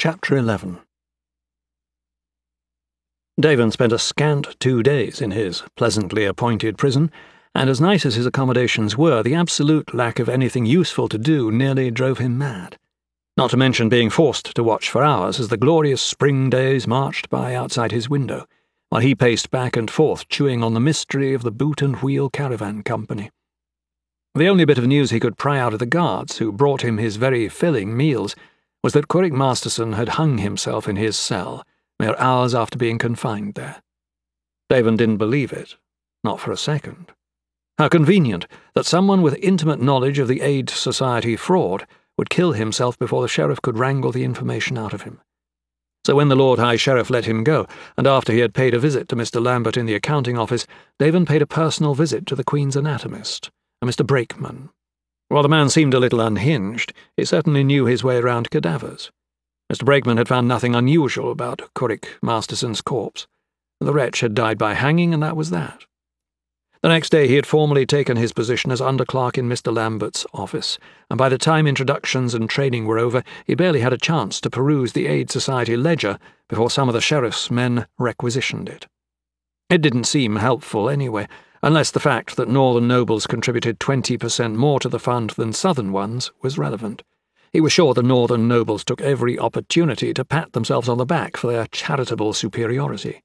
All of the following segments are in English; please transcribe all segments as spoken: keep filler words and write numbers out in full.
Chapter eleven. Davin spent a scant two days in his pleasantly appointed prison, and as nice as his accommodations were, the absolute lack of anything useful to do nearly drove him mad. Not to mention being forced to watch for hours as the glorious spring days marched by outside his window, while he paced back and forth chewing on the mystery of the Boot and Wheel Caravan Company. The only bit of news he could pry out of the guards, who brought him his very filling meals, was that Corrick Masterson had hung himself in his cell, mere hours after being confined there. Davin didn't believe it, not for a second. How convenient that someone with intimate knowledge of the Aid Society fraud would kill himself before the sheriff could wrangle the information out of him. So when the Lord High Sheriff let him go, and after he had paid a visit to Mister Lambert in the accounting office, Davin paid a personal visit to the Queen's anatomist, a Mister Brakeman. While the man seemed a little unhinged, he certainly knew his way around cadavers. Mister Brakeman had found nothing unusual about Corrick Masterson's corpse. The wretch had died by hanging, and that was that. The next day he had formally taken his position as underclerk in Mister Lambert's office, and by the time introductions and training were over, he barely had a chance to peruse the Aid Society ledger before some of the sheriff's men requisitioned it. It didn't seem helpful anyway, unless the fact that northern nobles contributed twenty percent more to the fund than southern ones was relevant. He was sure the northern nobles took every opportunity to pat themselves on the back for their charitable superiority.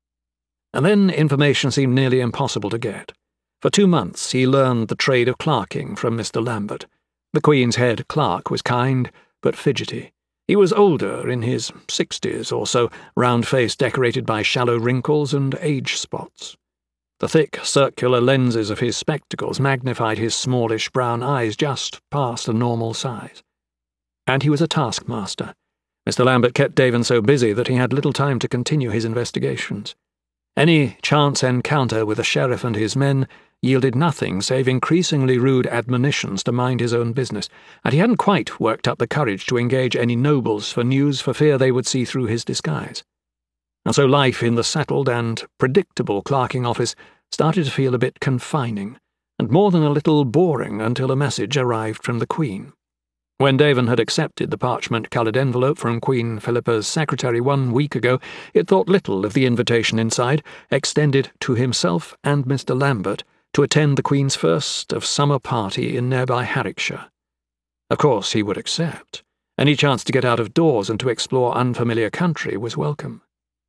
And then information seemed nearly impossible to get. For two months he learned the trade of clerking from Mister Lambert. The Queen's head clerk was kind, but fidgety. He was older, in his sixties or so, round face decorated by shallow wrinkles and age spots. The thick, circular lenses of his spectacles magnified his smallish brown eyes just past a normal size. And he was a taskmaster. Mister Lambert kept Davin so busy that he had little time to continue his investigations. Any chance encounter with the sheriff and his men yielded nothing save increasingly rude admonitions to mind his own business, and he hadn't quite worked up the courage to engage any nobles for news for fear they would see through his disguise. And so life in the settled and predictable clerking office started to feel a bit confining, and more than a little boring until a message arrived from the Queen. When Davin had accepted the parchment-coloured envelope from Queen Philippa's secretary one week ago, it thought little of the invitation inside, extended to himself and Mister Lambert to attend the Queen's first of summer party in nearby Harwickshire. Of course he would accept. Any chance to get out of doors and to explore unfamiliar country was welcome.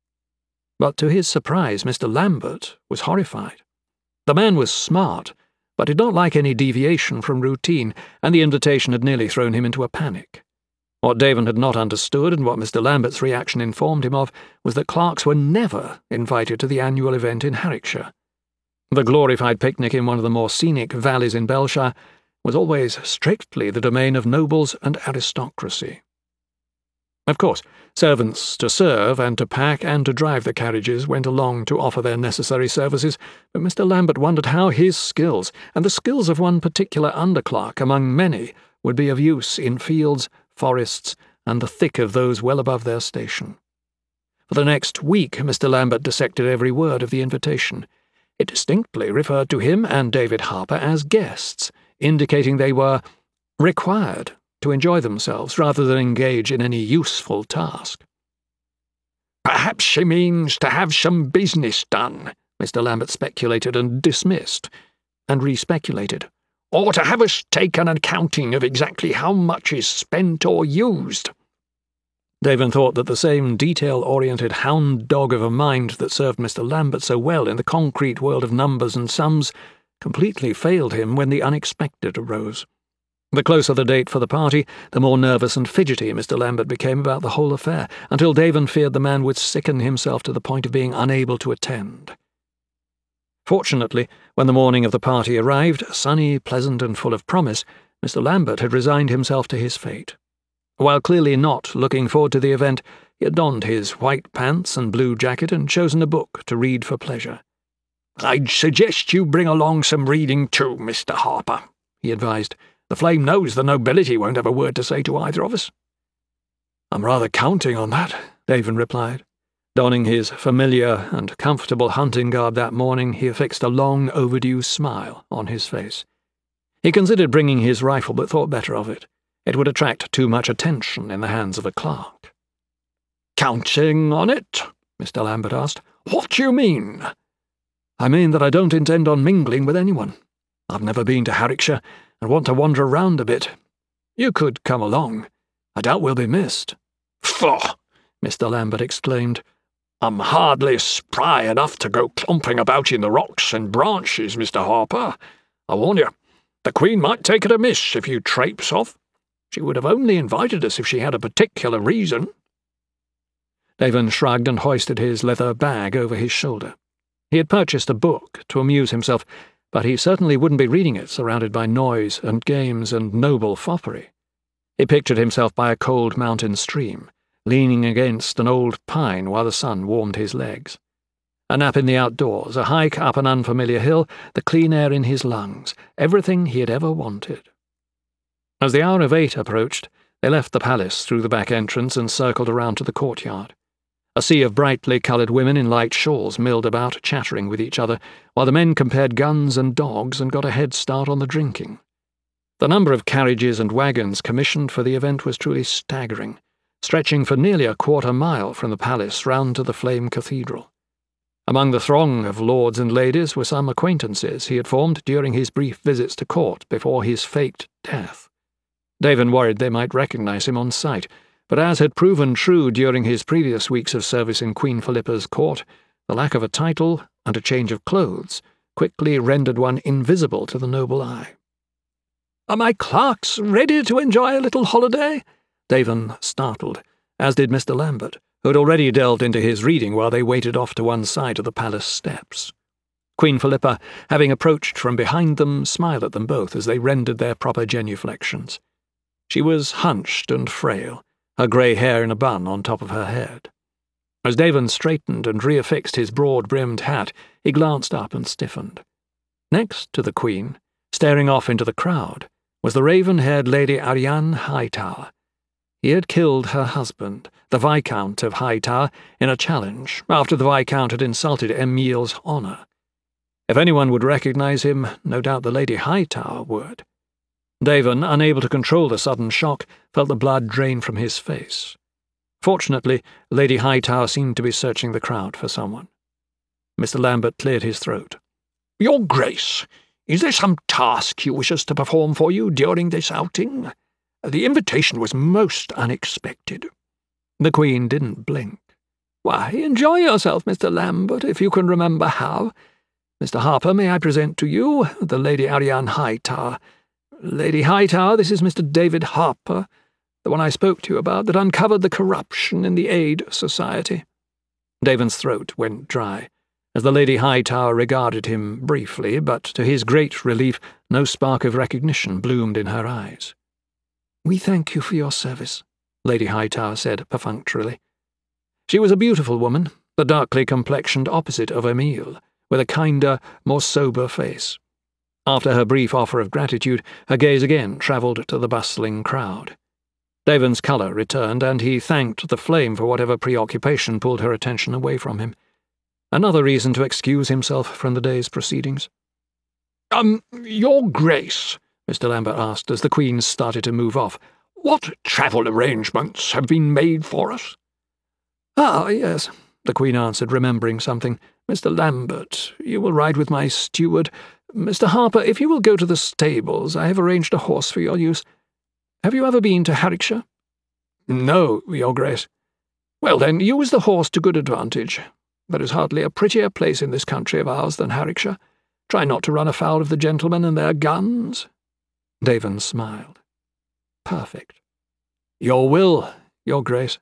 But to his surprise, Mister Lambert was horrified. The man was smart, but did not like any deviation from routine, and the invitation had nearly thrown him into a panic. What Davin had not understood, and what Mister Lambert's reaction informed him of, was that clerks were never invited to the annual event in Harwickshire. The glorified picnic in one of the more scenic valleys in Belshire was always strictly the domain of nobles and aristocracy. Of course, servants to serve and to pack and to drive the carriages went along to offer their necessary services, but Mister Lambert wondered how his skills, and the skills of one particular underclerk among many, would be of use in fields, forests, and the thick of those well above their station. For the next week Mister Lambert dissected every word of the invitation. It distinctly referred to him and David Harper as guests, indicating they were required to enjoy themselves rather than engage in any useful task. "Perhaps she means to have some business done," Mister Lambert speculated and dismissed, and re-speculated, "or to have us take an accounting of exactly how much is spent or used." Davin thought that the same detail-oriented hound dog of a mind that served Mister Lambert so well in the concrete world of numbers and sums completely failed him when the unexpected arose. The closer the date for the party, the more nervous and fidgety Mister Lambert became about the whole affair, until Davin feared the man would sicken himself to the point of being unable to attend. Fortunately, when the morning of the party arrived, sunny, pleasant, and full of promise, Mister Lambert had resigned himself to his fate. While clearly not looking forward to the event, he had donned his white pants and blue jacket and chosen a book to read for pleasure. "I'd suggest you bring along some reading too, Mister Harper," he advised. "The flame knows the nobility won't have a word to say to either of us." "I'm rather counting on that," Davin replied. Donning his familiar and comfortable hunting garb that morning, he affixed a long overdue smile on his face. He considered bringing his rifle, but thought better of it. It would attract too much attention in the hands of a clerk. "Counting on it?" Mister Lambert asked. "What do you mean?" "I mean that I don't intend on mingling with anyone. I've never been to Harwickshire and want to wander around a bit. You could come along. I doubt we'll be missed." "Faugh!" Mister Lambert exclaimed. "I'm hardly spry enough to go clomping about in the rocks and branches, Mister Harper. I warn you, the Queen might take it amiss if you traipse off. She would have only invited us if she had a particular reason." Davin shrugged and hoisted his leather bag over his shoulder. He had purchased a book to amuse himself, but he certainly wouldn't be reading it surrounded by noise and games and noble foppery. He pictured himself by a cold mountain stream, leaning against an old pine while the sun warmed his legs. A nap in the outdoors, a hike up an unfamiliar hill, the clean air in his lungs, everything he had ever wanted. As the hour of eight approached, they left the palace through the back entrance and circled around to the courtyard. A sea of brightly coloured women in light shawls milled about, chattering with each other, while the men compared guns and dogs and got a head start on the drinking. The number of carriages and wagons commissioned for the event was truly staggering, stretching for nearly a quarter mile from the palace round to the Flame Cathedral. Among the throng of lords and ladies were some acquaintances he had formed during his brief visits to court before his faked death. Davin worried they might recognise him on sight, but as had proven true during his previous weeks of service in Queen Philippa's court, the lack of a title and a change of clothes quickly rendered one invisible to the noble eye. "Are my clerks ready to enjoy a little holiday?" Davin startled, as did Mister Lambert, who had already delved into his reading while they waited off to one side of the palace steps. Queen Philippa, having approached from behind them, smiled at them both as they rendered their proper genuflections. She was hunched and frail, her grey hair in a bun on top of her head. As Davin straightened and reaffixed his broad-brimmed hat, he glanced up and stiffened. Next to the Queen, staring off into the crowd, was the raven-haired Lady Ariane Hightower. He had killed her husband, the Viscount of Hightower, in a challenge, after the Viscount had insulted Emile's honour. If anyone would recognise him, no doubt the Lady Hightower would. Davin, unable to control the sudden shock, felt the blood drain from his face. Fortunately, Lady Hightower seemed to be searching the crowd for someone. Mister Lambert cleared his throat. "Your Grace, is there some task you wish us to perform for you during this outing? The invitation was most unexpected." The Queen didn't blink. "Why, enjoy yourself, Mister Lambert, if you can remember how. Mister Harper, may I present to you the Lady Ariane Hightower. Lady Hightower, this is Mister David Harper, the one I spoke to you about that uncovered the corruption in the Aid Society." Davin's throat went dry, as the Lady Hightower regarded him briefly, but to his great relief no spark of recognition bloomed in her eyes. "We thank you for your service," Lady Hightower said perfunctorily. She was a beautiful woman, the darkly complexioned opposite of Emile, with a kinder, more sober face. After her brief offer of gratitude, her gaze again travelled to the bustling crowd. Davin's colour returned, and he thanked the flame for whatever preoccupation pulled her attention away from him. Another reason to excuse himself from the day's proceedings. Um, Your Grace," Mister Lambert asked as the Queen started to move off, "what travel arrangements have been made for us?" "Ah, yes," the Queen answered, remembering something. "Mister Lambert, you will ride with my steward. Mister Harper, if you will go to the stables, I have arranged a horse for your use. Have you ever been to Harwickshire?" "No, Your Grace." "Well, then, use the horse to good advantage. There is hardly a prettier place in this country of ours than Harwickshire. Try not to run afoul of the gentlemen and their guns." Davin smiled. "Perfect." "Your will, Your Grace."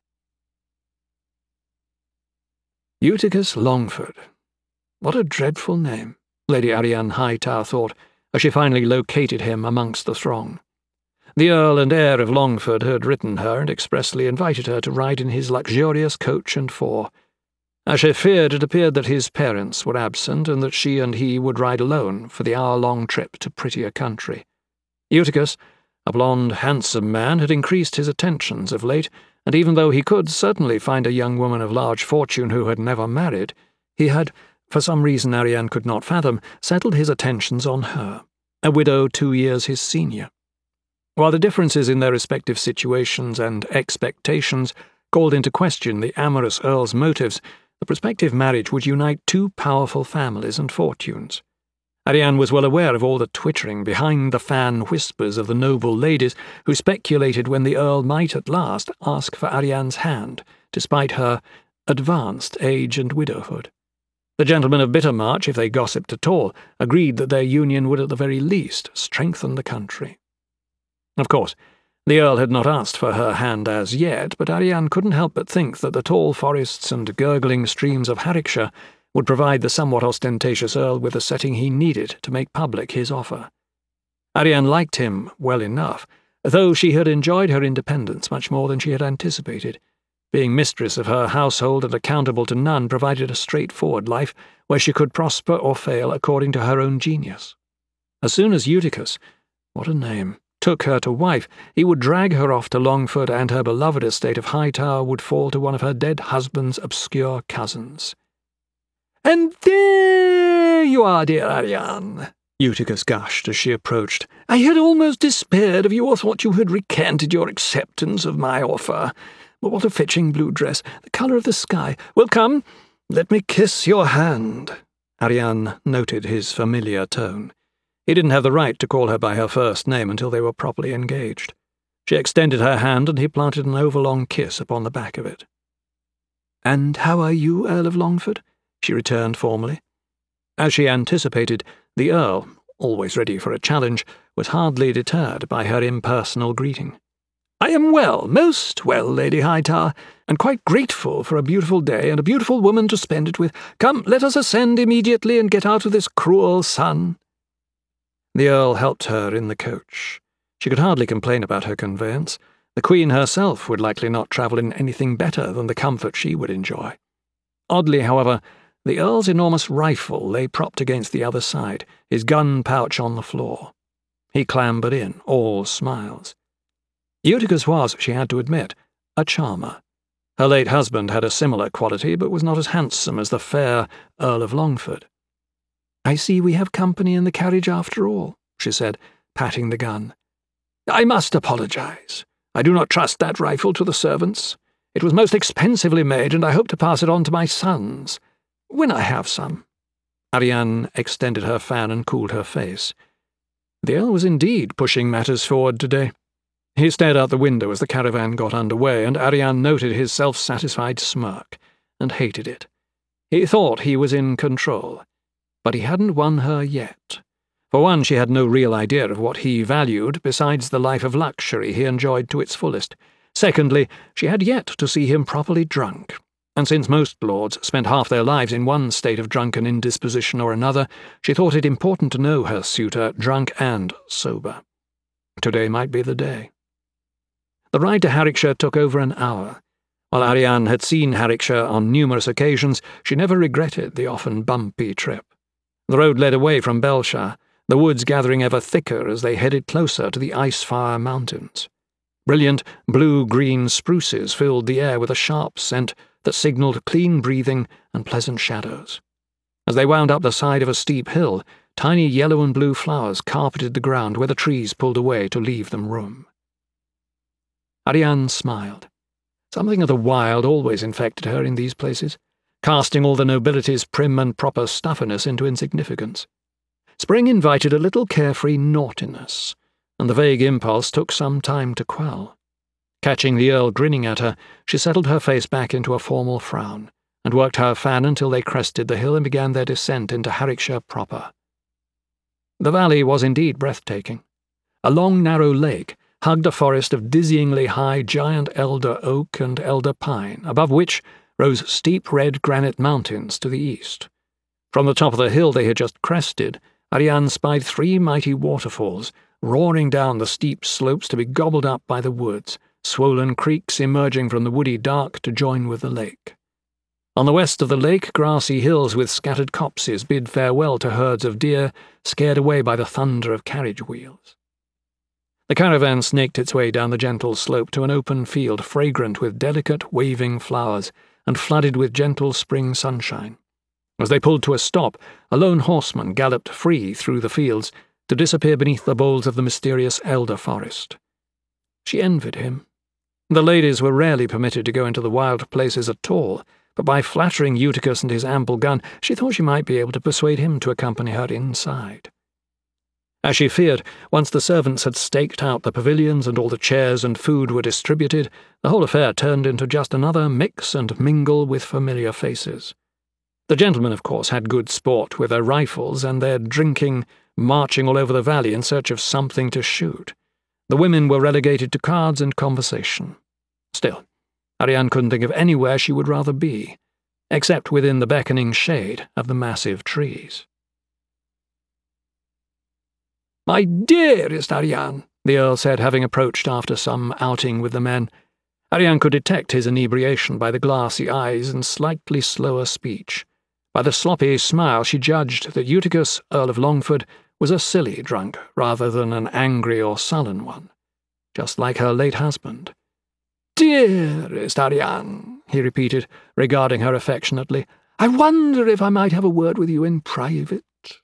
Eutychus Longford. What a dreadful name, Lady Ariane Hightower thought, as she finally located him amongst the throng. The Earl and heir of Longford had written her and expressly invited her to ride in his luxurious coach and four. As she feared, it appeared that his parents were absent and that she and he would ride alone for the hour-long trip to prettier country. Eutychus, a blond, handsome man, had increased his attentions of late, and even though he could certainly find a young woman of large fortune who had never married, he had, for some reason Ariane could not fathom, settled his attentions on her, a widow two years his senior. While the differences in their respective situations and expectations called into question the amorous Earl's motives, the prospective marriage would unite two powerful families and fortunes. Ariane was well aware of all the twittering behind-the-fan whispers of the noble ladies who speculated when the Earl might at last ask for Ariane's hand, despite her advanced age and widowhood. The gentlemen of Bittermarch, if they gossiped at all, agreed that their union would at the very least strengthen the country. Of course, the Earl had not asked for her hand as yet, but Ariane couldn't help but think that the tall forests and gurgling streams of Harwickshire would provide the somewhat ostentatious Earl with the setting he needed to make public his offer. Ariane liked him well enough, though she had enjoyed her independence much more than she had anticipated. Being mistress of her household and accountable to none provided a straightforward life where she could prosper or fail according to her own genius. As soon as Eutychus, what a name, took her to wife, he would drag her off to Longford, and her beloved estate of Hightower would fall to one of her dead husband's obscure cousins. "And there you are, dear Ariane," Eutychus gushed as she approached. "I had almost despaired of you, or thought you had recanted your acceptance of my offer. But what a fetching blue dress, the colour of the sky. Well, come, let me kiss your hand." Ariane noted his familiar tone. He didn't have the right to call her by her first name until they were properly engaged. She extended her hand, and he planted an overlong kiss upon the back of it. "And how are you, Earl of Longford?" she returned formally. As she anticipated, the Earl, always ready for a challenge, was hardly deterred by her impersonal greeting. "I am well, most well, Lady Hightower, and quite grateful for a beautiful day and a beautiful woman to spend it with. Come, let us ascend immediately and get out of this cruel sun." The Earl helped her in the coach. She could hardly complain about her conveyance. The Queen herself would likely not travel in anything better than the comfort she would enjoy. Oddly, however, the Earl's enormous rifle lay propped against the other side, his gun pouch on the floor. He clambered in, all smiles. Eutychus was, she had to admit, a charmer. Her late husband had a similar quality, but was not as handsome as the fair Earl of Longford. "I see we have company in the carriage after all," she said, patting the gun. "I must apologize. I do not trust that rifle to the servants. It was most expensively made, and I hope to pass it on to my sons, when I have some." Ariane extended her fan and cooled her face. The Earl was indeed pushing matters forward today. He stared out the window as the caravan got under way, and Ariane noted his self-satisfied smirk, and hated it. He thought he was in control, but he hadn't won her yet. For one, she had no real idea of what he valued besides the life of luxury he enjoyed to its fullest. Secondly, she had yet to see him properly drunk, and since most lords spent half their lives in one state of drunken indisposition or another, she thought it important to know her suitor drunk and sober. Today might be the day. The ride to Harwickshire took over an hour. While Ariane had seen Harwickshire on numerous occasions, she never regretted the often bumpy trip. The road led away from Belshire, the woods gathering ever thicker as they headed closer to the Icefire Mountains. Brilliant blue-green spruces filled the air with a sharp scent that signalled clean breathing and pleasant shadows. As they wound up the side of a steep hill, tiny yellow and blue flowers carpeted the ground where the trees pulled away to leave them room. Ariane smiled. Something of the wild always infected her in these places, casting all the nobility's prim and proper stuffiness into insignificance. Spring invited a little carefree naughtiness, and the vague impulse took some time to quell. Catching the Earl grinning at her, she settled her face back into a formal frown, and worked her fan until they crested the hill and began their descent into Harwickshire proper. The valley was indeed breathtaking. A long, narrow lake hugged a forest of dizzyingly high giant elder oak and elder pine, above which rose steep red granite mountains to the east. From the top of the hill they had just crested, Ariane spied three mighty waterfalls, roaring down the steep slopes to be gobbled up by the woods, swollen creeks emerging from the woody dark to join with the lake. On the west of the lake, grassy hills with scattered copses bid farewell to herds of deer, scared away by the thunder of carriage wheels. The caravan snaked its way down the gentle slope to an open field fragrant with delicate, waving flowers and flooded with gentle spring sunshine. As they pulled to a stop, a lone horseman galloped free through the fields to disappear beneath the boles of the mysterious elder forest. She envied him. The ladies were rarely permitted to go into the wild places at all, but by flattering Eutychus and his ample gun, she thought she might be able to persuade him to accompany her inside. As she feared, once the servants had staked out the pavilions and all the chairs and food were distributed, the whole affair turned into just another mix and mingle with familiar faces. The gentlemen, of course, had good sport with their rifles and their drinking, marching all over the valley in search of something to shoot. The women were relegated to cards and conversation. Still, Ariane couldn't think of anywhere she would rather be, except within the beckoning shade of the massive trees. "My dearest Ariane," the Earl said, having approached after some outing with the men. Ariane could detect his inebriation by the glassy eyes and slightly slower speech. By the sloppy smile she judged that Eutychus, Earl of Longford, was a silly drunk rather than an angry or sullen one, just like her late husband. "Dearest Ariane," he repeated, regarding her affectionately, "I wonder if I might have a word with you in private."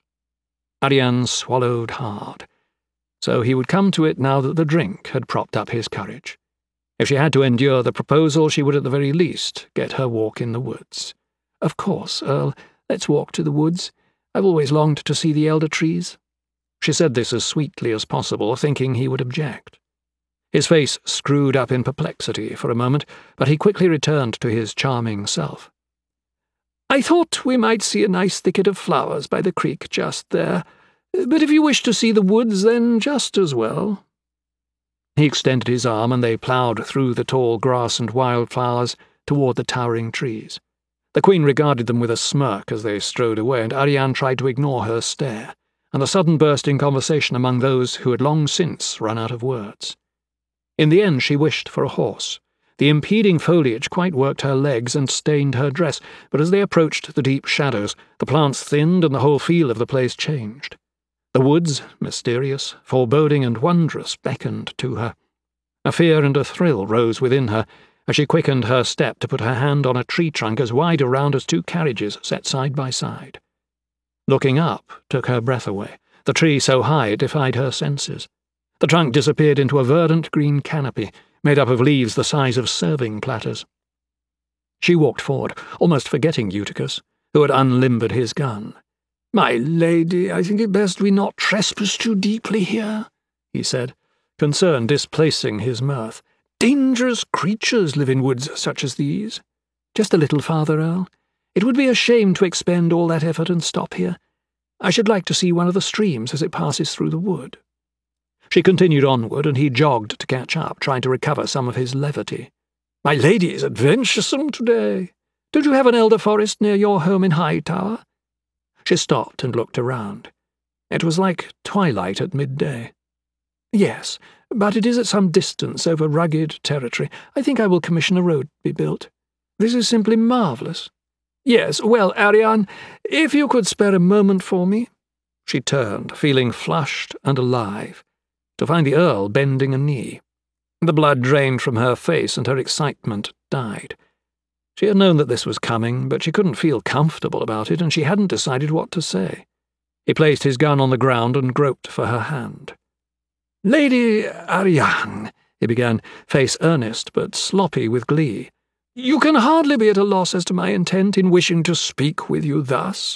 Ariane swallowed hard. So he would come to it now that the drink had propped up his courage. If she had to endure the proposal, she would at the very least get her walk in the woods. "Of course, Earl, let's walk to the woods. I've always longed to see the elder trees." She said this as sweetly as possible, thinking he would object. His face screwed up in perplexity for a moment, but he quickly returned to his charming self. "I thought we might see a nice thicket of flowers by the creek just there, but if you wish to see the woods, then just as well." He extended his arm, and they ploughed through the tall grass and wildflowers toward the towering trees. The Queen regarded them with a smirk as they strode away, and Ariane tried to ignore her stare, and the sudden burst in conversation among those who had long since run out of words. In the end she wished for a horse. The impeding foliage quite worked her legs and stained her dress, but as they approached the deep shadows, the plants thinned and the whole feel of the place changed. The woods, mysterious, foreboding and wondrous, beckoned to her. A fear and a thrill rose within her as she quickened her step to put her hand on a tree trunk as wide around as two carriages set side by side. Looking up took her breath away, the tree so high it defied her senses. The trunk disappeared into a verdant green canopy, made up of leaves the size of serving platters. She walked forward, almost forgetting Eutychus, who had unlimbered his gun. "My lady, I think it best we not trespass too deeply here," he said, concern displacing his mirth. "Dangerous creatures live in woods such as these." "Just a little farther, Earl. It would be a shame to expend all that effort and stop here. I should like to see one of the streams as it passes through the wood." She continued onward, and he jogged to catch up, trying to recover some of his levity. "My lady is adventuresome today. Don't you have an elder forest near your home in Hightower?" She stopped and looked around. It was like twilight at midday. "Yes, but it is at some distance over rugged territory. I think I will commission a road to be built. This is simply marvellous. Yes, well, Ariane, if you could spare a moment for me." She turned, feeling flushed and alive, to find the Earl bending a knee. The blood drained from her face, and her excitement died. She had known that this was coming, but she couldn't feel comfortable about it, and she hadn't decided what to say. He placed his gun on the ground and groped for her hand. "Lady Ariane," he began, face earnest but sloppy with glee, "you can hardly be at a loss as to my intent in wishing to speak with you thus."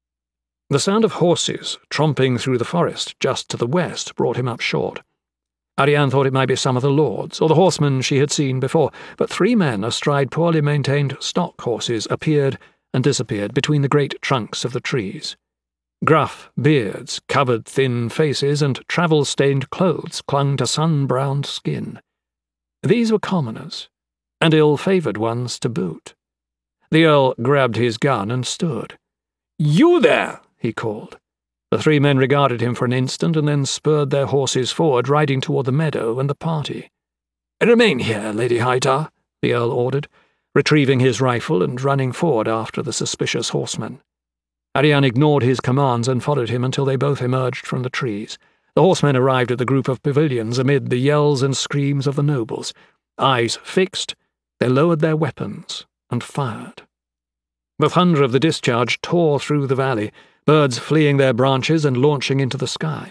The sound of horses tromping through the forest just to the west brought him up short. Ariane thought it might be some of the lords, or the horsemen she had seen before, but three men astride poorly maintained stock horses appeared and disappeared between the great trunks of the trees. Gruff beards, covered thin faces, and travel-stained clothes clung to sun-browned skin. These were commoners, and ill-favoured ones to boot. The Earl grabbed his gun and stood. "You there!" he called. The three men regarded him for an instant and then spurred their horses forward, riding toward the meadow and the party. "Remain here, Lady Hightower," the Earl ordered, retrieving his rifle and running forward after the suspicious horsemen. Ariane ignored his commands and followed him until they both emerged from the trees. The horsemen arrived at the group of pavilions amid the yells and screams of the nobles. Eyes fixed, they lowered their weapons and fired. The thunder of the discharge tore through the valley, birds fleeing their branches and launching into the sky.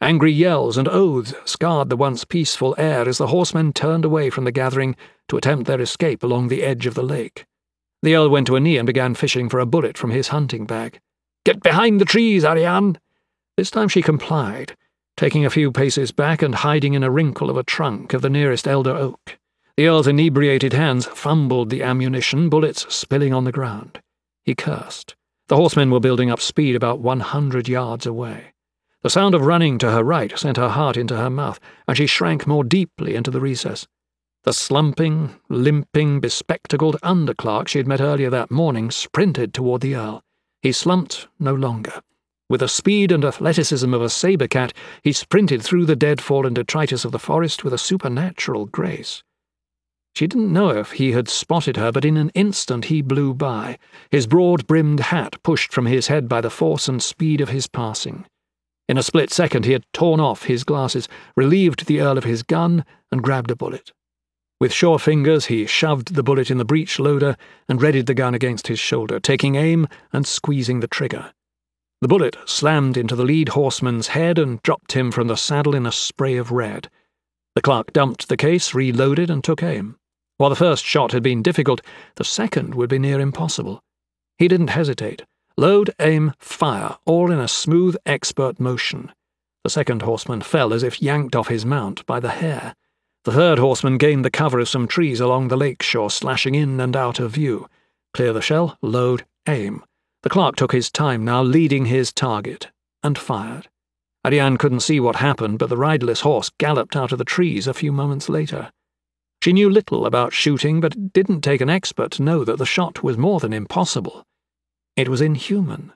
Angry yells and oaths scarred the once peaceful air as the horsemen turned away from the gathering to attempt their escape along the edge of the lake. The Earl went to a knee and began fishing for a bullet from his hunting bag. "Get behind the trees, Ariane!" This time she complied, taking a few paces back and hiding in a wrinkle of a trunk of the nearest elder oak. The Earl's inebriated hands fumbled the ammunition, bullets spilling on the ground. He cursed. The horsemen were building up speed about one hundred yards away. The sound of running to her right sent her heart into her mouth, and she shrank more deeply into the recess. The slumping, limping, bespectacled underclerk she had met earlier that morning sprinted toward the Earl. He slumped no longer. With the speed and athleticism of a saber cat, he sprinted through the dead fallen detritus of the forest with a supernatural grace. She didn't know if he had spotted her, but in an instant he blew by, his broad-brimmed hat pushed from his head by the force and speed of his passing. In a split second he had torn off his glasses, relieved the Earl of his gun, and grabbed a bullet. With sure fingers he shoved the bullet in the breech loader and readied the gun against his shoulder, taking aim and squeezing the trigger. The bullet slammed into the lead horseman's head and dropped him from the saddle in a spray of red. The clerk dumped the case, reloaded, and took aim. While the first shot had been difficult, the second would be near impossible. He didn't hesitate. Load, aim, fire, all in a smooth, expert motion. The second horseman fell as if yanked off his mount by the hair. The third horseman gained the cover of some trees along the lake shore, slashing in and out of view. Clear the shell, load, aim. The clerk took his time now, leading his target, and fired. Ariane couldn't see what happened, but the riderless horse galloped out of the trees a few moments later. She knew little about shooting, but it didn't take an expert to know that the shot was more than impossible. It was inhuman.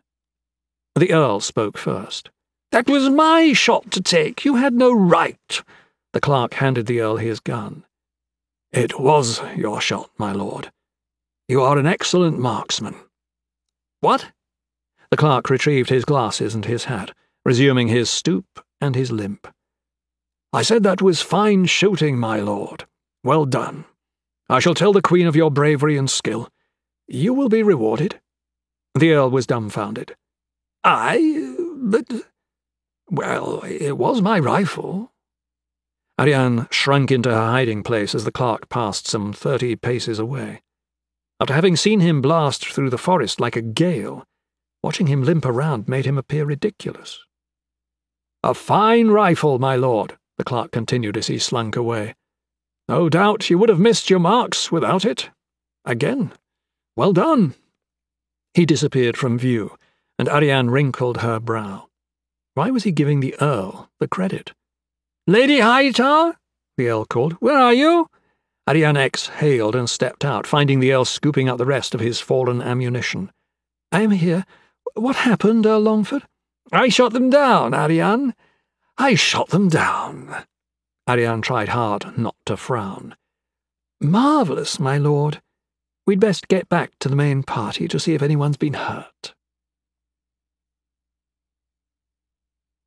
The Earl spoke first. "That was my shot to take. You had no right." The clerk handed the Earl his gun. "It was your shot, my lord. You are an excellent marksman." "What?" The clerk retrieved his glasses and his hat, resuming his stoop and his limp. "I said that was fine shooting, my lord. Well done. I shall tell the Queen of your bravery and skill. You will be rewarded." The Earl was dumbfounded. "I? But... well, it was my rifle." Ariane shrunk into her hiding place as the clerk passed some thirty paces away. After having seen him blast through the forest like a gale, watching him limp around made him appear ridiculous. "A fine rifle, my lord," the clerk continued as he slunk away. "No doubt you would have missed your marks without it. Again, well done." He disappeared from view, and Ariane wrinkled her brow. Why was he giving the Earl the credit? "Lady Hightower?" the Earl called. "Where are you?" Ariane exhaled and stepped out, finding the Earl scooping up the rest of his fallen ammunition. "I am here. What happened, Earl Longford?" "I shot them down, Ariane. I shot them down." Ariane tried hard not to frown. "Marvellous, my lord. We'd best get back to the main party to see if anyone's been hurt."